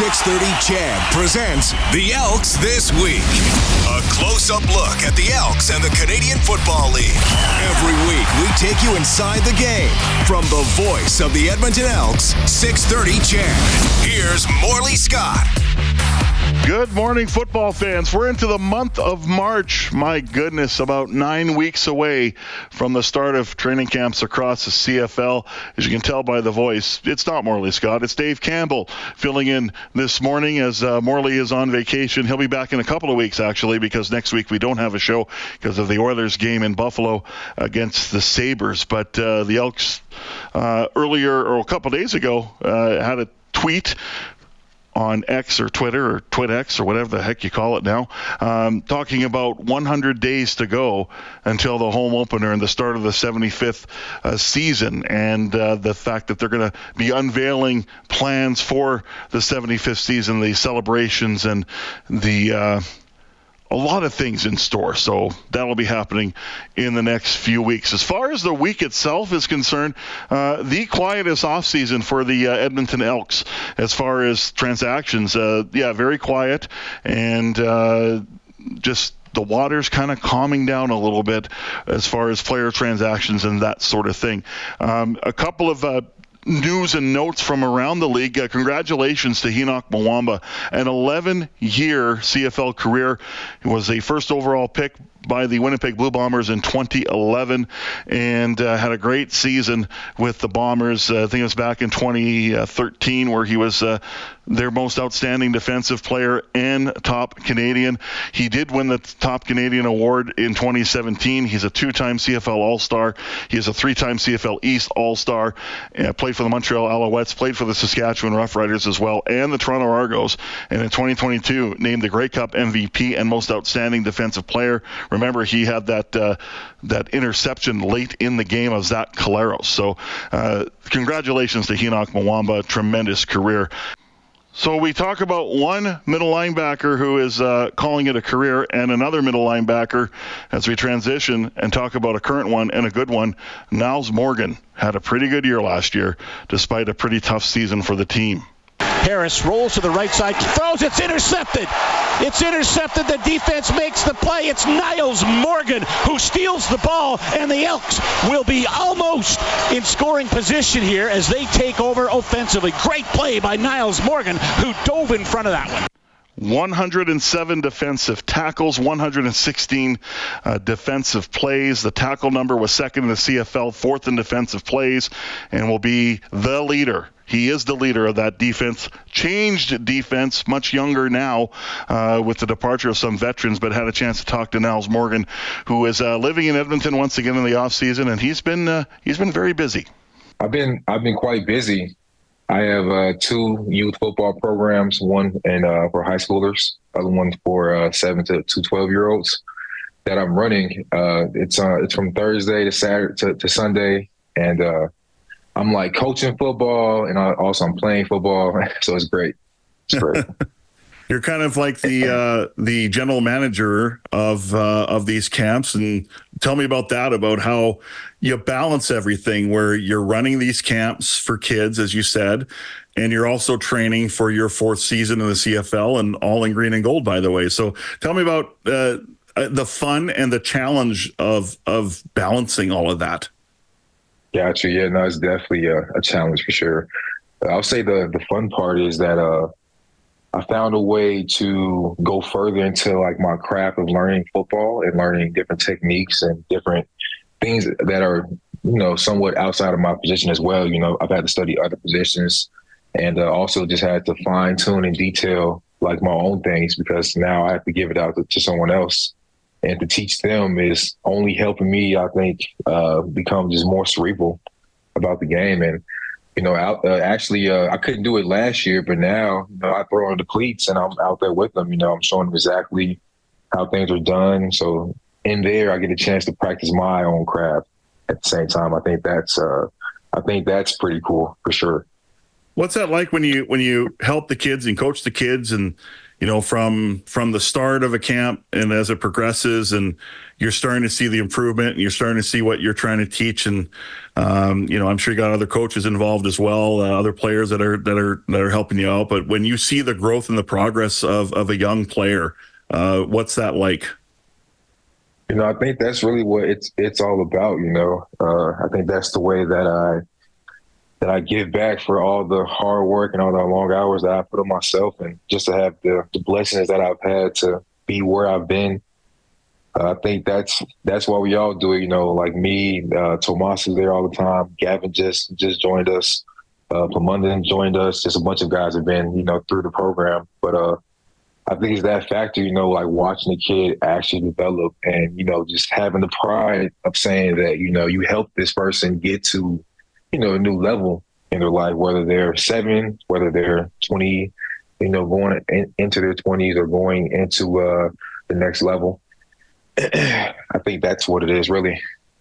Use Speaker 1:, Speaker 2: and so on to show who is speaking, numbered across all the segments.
Speaker 1: 630 CHED presents the Elks This Week. A close-up look at the Elks and the Canadian Football League. Every week, we take you inside the game. From the voice of the Edmonton Elks, 630 CHED. Here's Morley Scott.
Speaker 2: Good morning, football fans. We're into the month of March. My goodness, about 9 weeks away from the start of training camps across the CFL. As you can tell by the voice, it's not Morley Scott. It's Dave Campbell filling in this morning as Morley is on vacation. He'll be back in a couple of weeks, actually, because next week we don't have a show because of the Oilers game in Buffalo against the Sabres. But the Elks earlier, or a couple of days ago, had a tweet on X or Twitter or TwitX or whatever the heck you call it now, talking about 100 days to go until the home opener and the start of the 75th season, and the fact that they're going to be unveiling plans for the 75th season, the celebrations, and the a lot of things in store. So that'll be happening in the next few weeks. As far as the week itself is concerned, the quietest offseason for the Edmonton Elks as far as transactions. Very quiet, and just the water's kind of calming down a little bit as far as player transactions and that sort of thing. A couple of news and notes from around the league. Congratulations to Henoc Muamba, an 11-year CFL career. He was a first overall pick by the Winnipeg Blue Bombers in 2011 and had a great season with the Bombers. I think it was back in 2013 where he was their most outstanding defensive player and top Canadian. He did win the top Canadian award in 2017. He's a two-time CFL All-Star. He is a three-time CFL East All-Star. Played for the Montreal Alouettes, played for the Saskatchewan Roughriders as well, and the Toronto Argos. And in 2022, named the Grey Cup MVP and most outstanding defensive player. Remember, he had that interception late in the game of Zach Collaros. So congratulations to Henoc Muamba. Tremendous career. So we talk about one middle linebacker who is calling it a career and another middle linebacker as we transition and talk about a current one and a good one. Niles Morgan had a pretty good year last year despite a pretty tough season for the team.
Speaker 3: Harris rolls to the right side, throws, it's intercepted. It's intercepted, the defense makes the play. It's Niles Morgan who steals the ball, and the Elks will be almost in scoring position here as they take over offensively. Great play by Niles Morgan, who dove in front of that one.
Speaker 2: 107 defensive tackles, 116 defensive plays. The tackle number was second in the CFL, fourth in defensive plays, and will be the leader. He is the leader of that defense. Changed defense, much younger now with the departure of some veterans, but had a chance to talk to Niles Morgan, who is living in Edmonton once again in the offseason, and he's been very busy.
Speaker 4: I've been quite busy. I have two youth football programs, one for high schoolers, other one for 7 to 12-year-olds that I'm running. It's from Thursday to Saturday to Sunday, and I'm like coaching football, and I'm playing football, so it's great. It's great.
Speaker 2: You're kind of like the general manager of these camps, and tell me about that, about how you balance everything where you're running these camps for kids, as you said, and you're also training for your fourth season in the CFL, and all in green and gold, by the way. So tell me about the fun and the challenge of balancing all of that.
Speaker 4: Gotcha. Yeah, no, it's definitely a challenge for sure. I'll say the fun part is that I found a way to go further into like my craft of learning football and learning different techniques and different things that are, somewhat outside of my position as well. I've had to study other positions and also just had to fine tune and detail like my own things, because now I have to give it out to someone else. And to teach them is only helping me, I think, become just more cerebral about the game. And, I couldn't do it last year, but now, I throw on the cleats and I'm out there with them. I'm showing them exactly how things are done. So in there, I get a chance to practice my own craft at the same time. I think that's pretty cool for sure.
Speaker 2: What's that like when you help the kids and coach the kids and from the start of a camp and as it progresses, and you're starting to see the improvement and you're starting to see what you're trying to teach. And, I'm sure you got other coaches involved as well, other players that are helping you out. But when you see the growth and the progress of a young player, what's that like?
Speaker 4: I think that's really what it's all about. I think that's the way that I give back for all the hard work and all the long hours that I put on myself, and just to have the blessings that I've had to be where I've been. I think that's why we all do it. Like me, Tomas is there all the time. Gavin just joined us. Pamundan joined us. Just a bunch of guys have been, through the program. But I think it's that factor, like watching the kid actually develop and, just having the pride of saying that, you helped this person get to, a new level in their life, whether they're 7, whether they're 20, going into their 20s or going into the next level. I think that's what it is, really.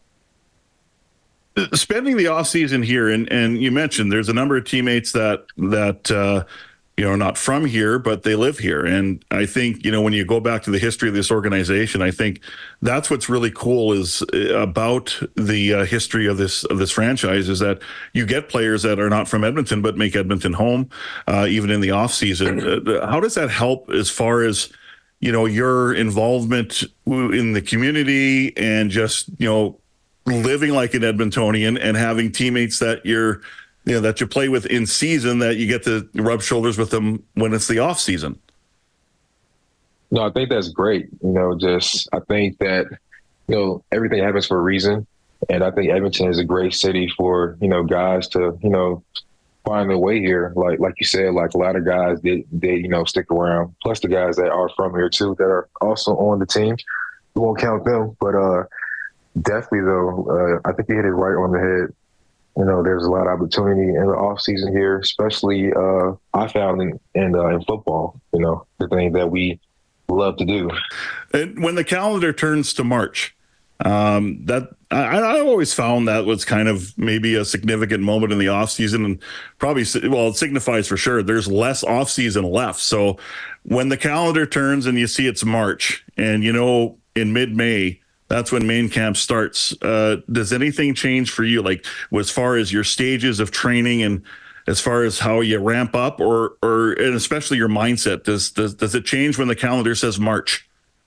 Speaker 2: Spending the off season here, and you mentioned there's a number of teammates that are not from here, but they live here. And I think, when you go back to the history of this organization, I think that's what's really cool is about the history of this franchise is that you get players that are not from Edmonton, but make Edmonton home, even in the off season. How does that help as far as, your involvement in the community and just, living like an Edmontonian and having teammates that that you play with in season that you get to rub shoulders with them when it's the off season?
Speaker 4: No, I think that's great. I think that, everything happens for a reason. And I think Edmonton is a great city for, guys to, find their way here. Like you said, like a lot of guys, they stick around. Plus the guys that are from here too, that are also on the team. We won't count them, but definitely though, I think you hit it right on the head. There's a lot of opportunity in the off season here, especially I found in football, the thing that we love to do.
Speaker 2: And when the calendar turns to March, that I always found that was kind of maybe a significant moment in the off season, and probably, it signifies for sure there's less off season left. So when the calendar turns and you see it's March and, in mid-May, that's when main camp starts. Does anything change for you, like as far as your stages of training and as far as how you ramp up, or and especially your mindset? Does it change when the calendar says March?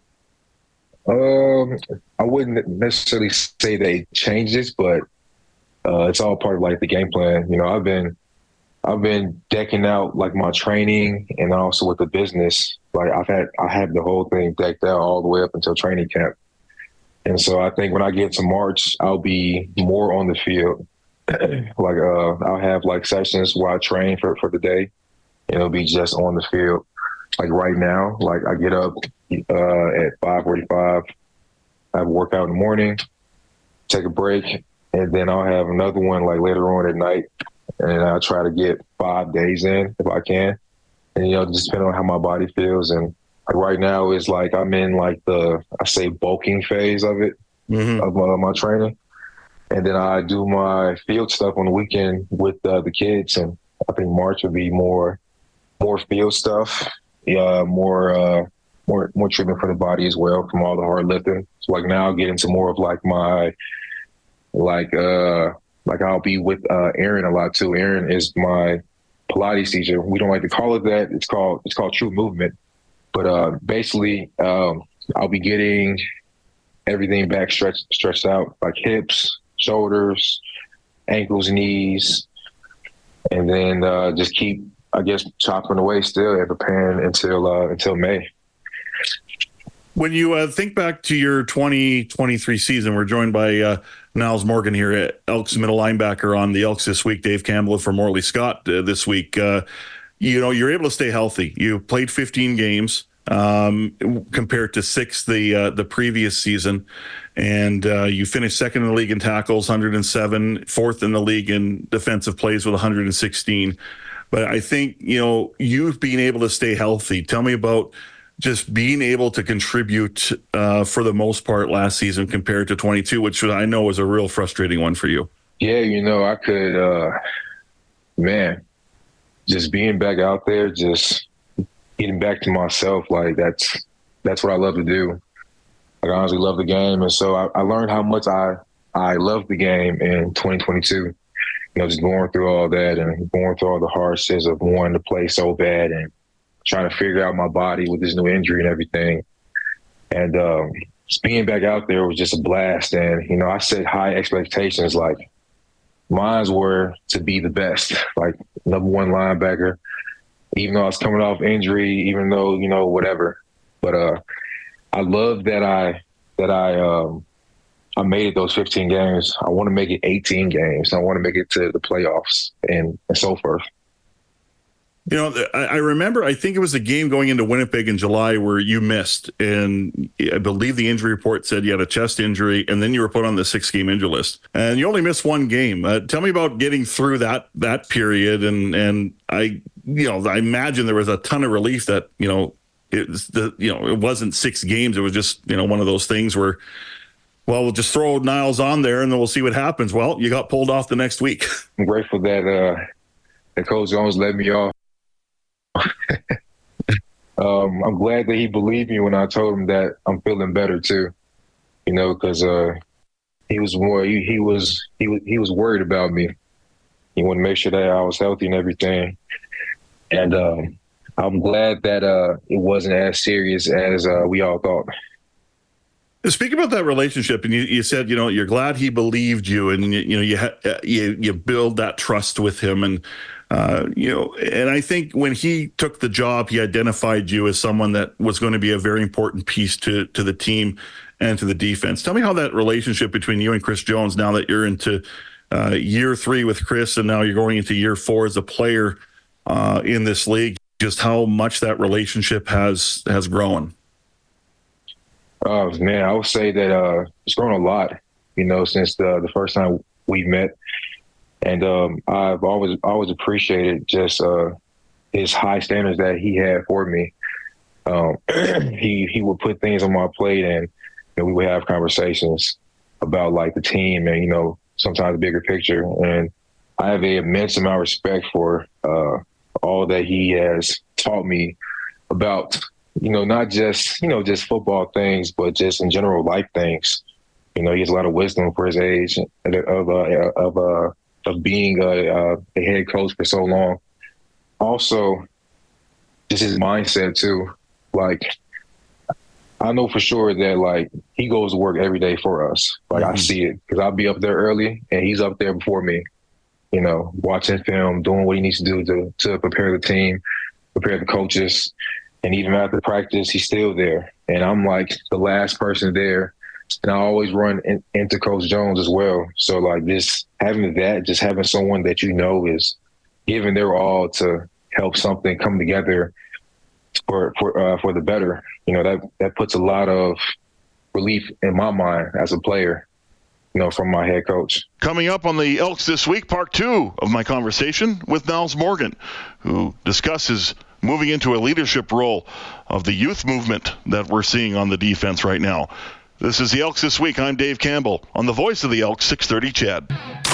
Speaker 4: I wouldn't necessarily say that it changes, but it's all part of like the game plan. I've been decking out like my training and also with the business. Like I have the whole thing decked out all the way up until training camp. And so I think when I get to March, I'll be more on the field. Like I'll have like sessions where I train for the day, and it'll be just on the field. Like right now, like I get up at 5:45, I have a workout in the morning, take a break, and then I'll have another one like later on at night, and I'll try to get 5 days in if I can. And just depending on how my body feels. And like right now is like I'm in like I say bulking phase of it, of my training. And then I do my field stuff on the weekend with the kids. And I think March would be more field stuff, more treatment for the body as well from all the hard lifting. So like now I'll get into more of like my, like I'll be with Aaron a lot too. Aaron is my Pilates teacher. We don't like to call it that. It's called True Movement. But basically, I'll be getting everything back stretched out, like hips, shoulders, ankles, knees, and then just keep, I guess, chopping away still and preparing until May.
Speaker 2: When you think back to your 2023 season, we're joined by Niles Morgan here at Elks middle linebacker on the Elks this week. Dave Campbell for Morley Scott this week. You're able to stay healthy. You played 15 games compared to 6 the previous season, and you finished second in the league in tackles, 107, fourth in the league in defensive plays with 116. But I think you've been able to stay healthy. Tell me about just being able to contribute for the most part last season compared to 22, which I know was a real frustrating one for you.
Speaker 4: Yeah, I could, just being back out there, just getting back to myself, like that's what I love to do. Like, I honestly love the game. And so I learned how much I love the game in 2022. You know, just going through all that and going through all the hardships of wanting to play so bad and trying to figure out my body with this new injury and everything. And just being back out there was just a blast. And, you know, I set high expectations. Like, mine were to be the best, like #1 linebacker, even though I was coming off injury, even though, you know, whatever. But I love that I made it those 15 games. I want to make it 18 games. I want to make it to the playoffs and so forth.
Speaker 2: You know, I remember, I think it was a game going into Winnipeg in July where you missed, and I believe the injury report said you had a chest injury, and then you were put on the 6-game injury list, and you only missed one game. Tell me about getting through that period, and I imagine there was a ton of relief that, you know, it wasn't 6 games. It was just, you know, one of those things where, well, we'll just throw Niles on there and then we'll see what happens. Well, you got pulled off the next week.
Speaker 4: I'm grateful that Coach Jones let me off. I'm glad that he believed me when I told him that I'm feeling better too, you know, because he was worried about me. He wanted to make sure that I was healthy and everything. And I'm glad that it wasn't as serious as we all thought.
Speaker 2: Speak about that relationship, and you said, you know, you're glad he believed you, and you build that trust with him, and you know, and I think when he took the job, he identified you as someone that was going to be a very important piece to the team and to the defense. Tell me how that relationship between you and Chris Jones, now that you're into year 3 with Chris, and now you're going into year 4 as a player in this league, just how much that relationship has grown.
Speaker 4: Man, I would say that it's grown a lot, you know, since the first time we met. And I've always appreciated just his high standards that he had for me. He would put things on my plate, and you know, we would have conversations about like the team and, you know, sometimes the bigger picture. And I have an immense amount of respect for all that he has taught me about, you know, not just, you know, just football things, but just in general life things. You know, he has a lot of wisdom for his age of being a head coach for so long. Also, just his mindset too. Like, I know for sure that like he goes to work every day for us. Like, I see it because I'll be up there early and he's up there before me, you know, watching film, doing what he needs to do to prepare the team, prepare the coaches. And even after practice, he's still there. And I'm like the last person there. And I always run into Coach Jones as well. So like just having someone that you know is giving their all to help something come together for the better. You know, that puts a lot of relief in my mind as a player, you know, from my head coach.
Speaker 2: Coming up on the Elks This Week, part 2 of my conversation with Niles Morgan, who discusses moving into a leadership role of the youth movement that we're seeing on the defense right now. This is the Elks This Week. I'm Dave Campbell on the voice of the Elks, 630 CHED.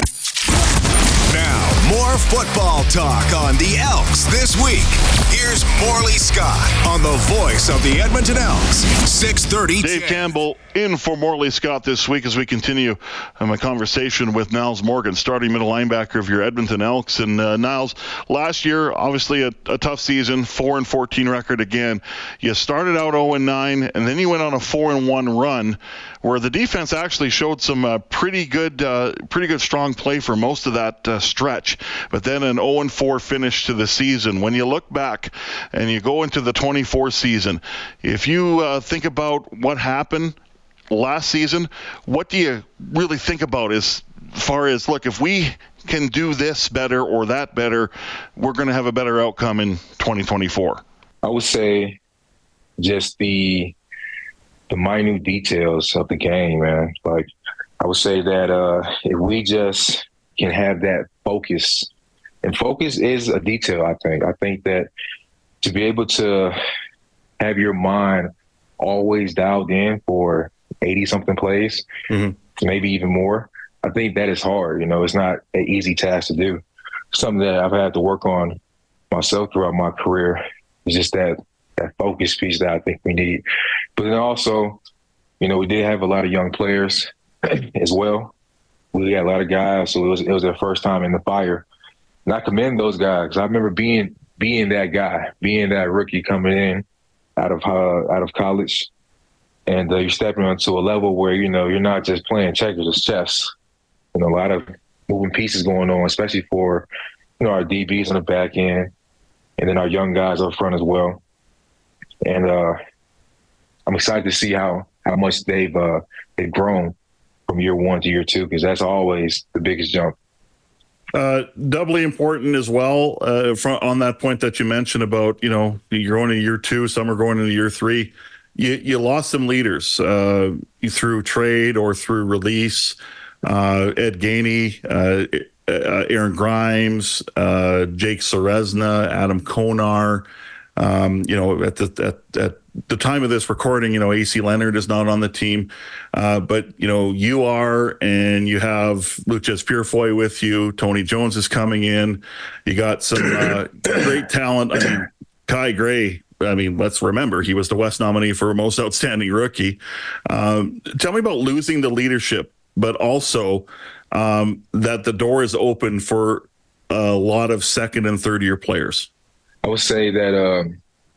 Speaker 1: Now, more football talk on the Elks This Week. Here's Morley Scott on the voice of the Edmonton Elks, 630.
Speaker 2: Dave Campbell in for Morley Scott this week as we continue my conversation with Niles Morgan, starting middle linebacker of your Edmonton Elks. And Niles, last year, obviously a tough season, 4-14 record again. You started out 0-9, and then you went on a 4-1 run where the defense actually showed some pretty good strong play for most of that stretch. But then an 0-4 finish to the season. When you look back and you go into the 24 season, if you think about what happened last season, what do you really think about as far as, look, if we can do this better or that better, we're going to have a better outcome in 2024?
Speaker 4: I would say just the minute details of the game, man. Like, I would say that if we just can have that focus, and focus is a detail, I think. I think that to be able to have your mind always dialed in for 80-something plays, maybe even more, I think that is hard. You know, it's not an easy task to do. Something that I've had to work on myself throughout my career is just that focus piece that I think we need. But then also, we did have a lot of young players as well. We got a lot of guys, so it was their first time in the fire. And I commend those guys. I remember being that guy, being that rookie coming in out of college, and you're stepping onto a level where you're not just playing checkers, it's chess. A lot of moving pieces going on, especially for our DBs on the back end, and then our young guys up front as well. And I'm excited to see how much they've grown from year one to year two, because that's always the biggest jump.
Speaker 2: Doubly important as well on that point that you mentioned about, you're going into year two, some are going into year three. You lost some leaders through trade or through release. Ed Gainey, Aaron Grimes, Jake Ceresna, Adam Konar. At the time of this recording, AC Leonard is not on the team, but you are, and you have Lucas Purifoy with you. Tony Jones is coming in. You got some great talent. I mean, Kai Gray. Let's remember he was the West nominee for most outstanding rookie. Tell me about losing the leadership, but also that the door is open for a lot of second and third year players.
Speaker 4: I would say that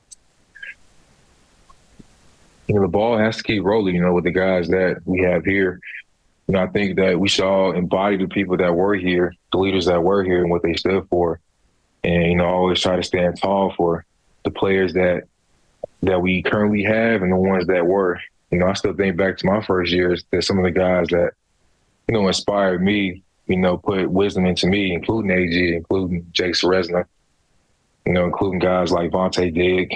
Speaker 4: the ball has to keep rolling, with the guys that we have here. I think that we should all embody the people that were here, the leaders that were here, and what they stood for. And, always try to stand tall for the players that we currently have and the ones that were. I still think back to my first years that some of the guys that, inspired me, put wisdom into me, including AG, including Jake Ceresna, including guys like Vontae Digg.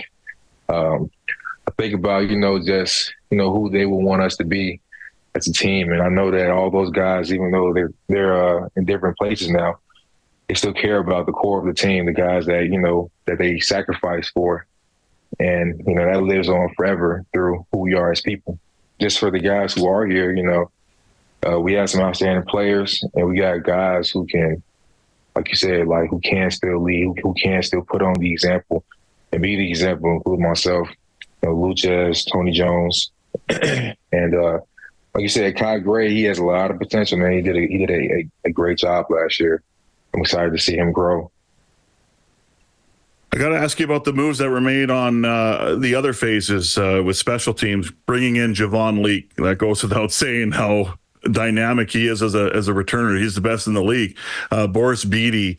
Speaker 4: I think about, just, who they would want us to be as a team. And I know that all those guys, even though they're in different places now, they still care about the core of the team, the guys that, that they sacrifice for. And, that lives on forever through who we are as people. Just for the guys who are here, we have some outstanding players, and we got guys who can, like you said, who can still lead, who can still put on the example and be the example, including myself, Lucas, Tony Jones. And like you said, Kai Gray, he has a lot of potential, man. He did a great job last year. I'm excited to see him grow.
Speaker 2: I got to ask you about the moves that were made on the other phases with special teams, bringing in Javon Leake. That goes without saying how dynamic he is as a returner. He's the best in the league. Boris Beatty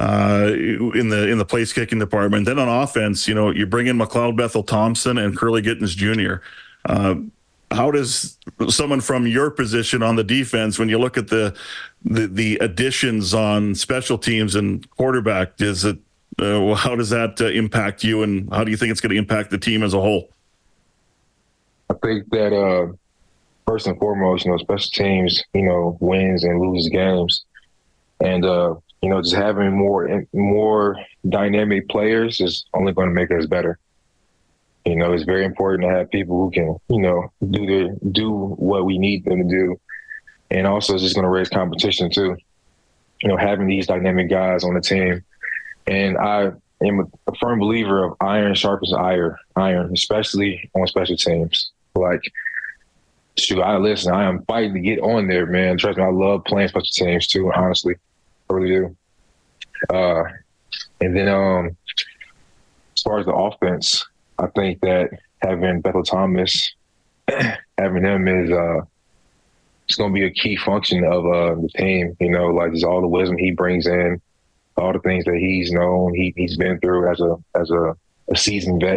Speaker 2: in the place kicking department. Then on offense, you bring in McLeod Bethel Thompson and Curly Gittens Jr. How does someone from your position on the defense, when you look at the additions on special teams and quarterback, how does that impact you, and how do you think it's going to impact the team as a whole?
Speaker 4: I think that first and foremost, special teams, wins and loses games. And, just having more dynamic players is only going to make us better. It's very important to have people who can, do what we need them to do. And also it's just going to raise competition too. Having these dynamic guys on the team. And I am a firm believer of iron sharpens iron, especially on special teams. Shoot, I am fighting to get on there, man. Trust me, I love playing special teams too, honestly. I really do. And then as far as the offense, I think that having Bethel Thomas, having him is it's going to be a key function of the team, just all the wisdom he brings in, all the things that he's known, he's been through as a seasoned vet.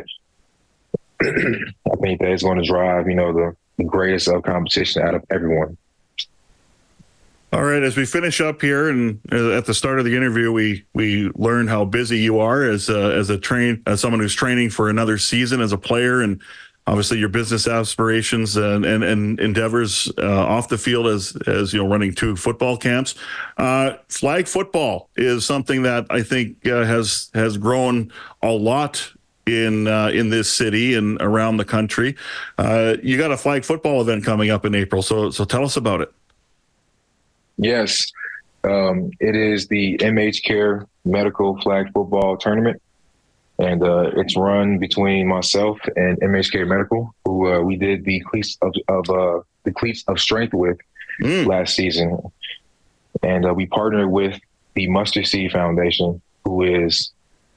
Speaker 4: I think that it's going to drive, the greatest of competition out of everyone.
Speaker 2: All right, as we finish up here, and at the start of the interview, we learned how busy you are as someone who's training for another season as a player, and obviously your business aspirations and endeavors off the field as running 2 football camps. Flag football is something that I think has grown a lot in this city and around the country. You got a flag football event coming up in April, so tell us about it.
Speaker 4: Yes, it is the MH Care Medical Flag Football Tournament. And it's run between myself and MHK Medical, who we did the Cleats of Strength with last season. And we partnered with the Mustard Seed Foundation, who is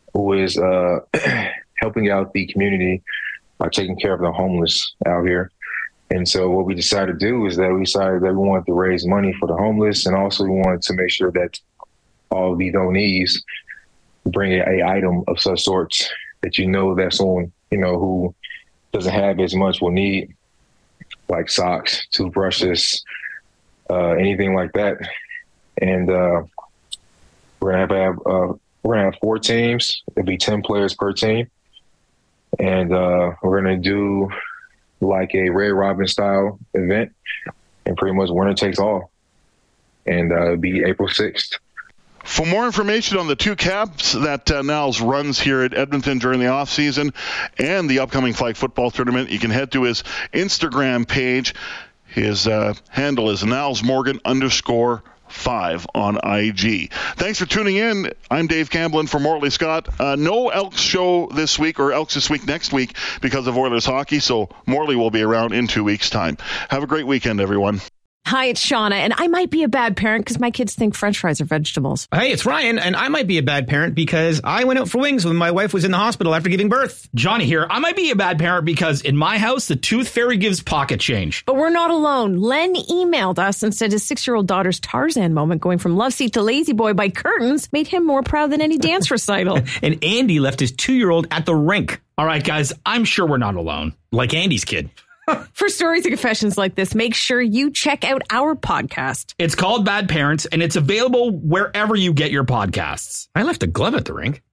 Speaker 4: helping out the community by taking care of the homeless out here. And so what we decided to do is that we decided that we wanted to raise money for the homeless, and also we wanted to make sure that all the donees bring a item of such sorts that that someone, who doesn't have as much will need, like socks, toothbrushes, anything like that. And we're gonna have 4 teams. It'll be 10 players per team. And we're gonna do like a Ray Robin style event, and pretty much winner takes all. And it'll be April 6th.
Speaker 2: For more information on the 2 camps that Niles runs here at Edmonton during the offseason and the upcoming flag football tournament, you can head to his Instagram page. His handle is NilesMorgan_5 on IG. Thanks for tuning in. I'm Dave Campbell for Morley Scott. No Elks show this week, or Elks this week next week, because of Oilers hockey, so Morley will be around in 2 weeks' time. Have a great weekend, everyone.
Speaker 5: Hi, it's Shauna, and I might be a bad parent because my kids think French fries are vegetables.
Speaker 6: Hey, it's Ryan, and I might be a bad parent because I went out for wings when my wife was in the hospital after giving birth.
Speaker 7: Johnny here. I might be a bad parent because in my house, the tooth fairy gives pocket change.
Speaker 5: But we're not alone. Len emailed us and said his 6-year-old daughter's Tarzan moment going from love seat to lazy boy by curtains made him more proud than any dance recital.
Speaker 6: And Andy left his 2-year-old at the rink.
Speaker 7: All right, guys, I'm sure we're not alone. Like Andy's kid.
Speaker 5: For stories and confessions like this, make sure you check out our podcast.
Speaker 7: It's called Bad Parents, and it's available wherever you get your podcasts.
Speaker 6: I left a glove at the rink.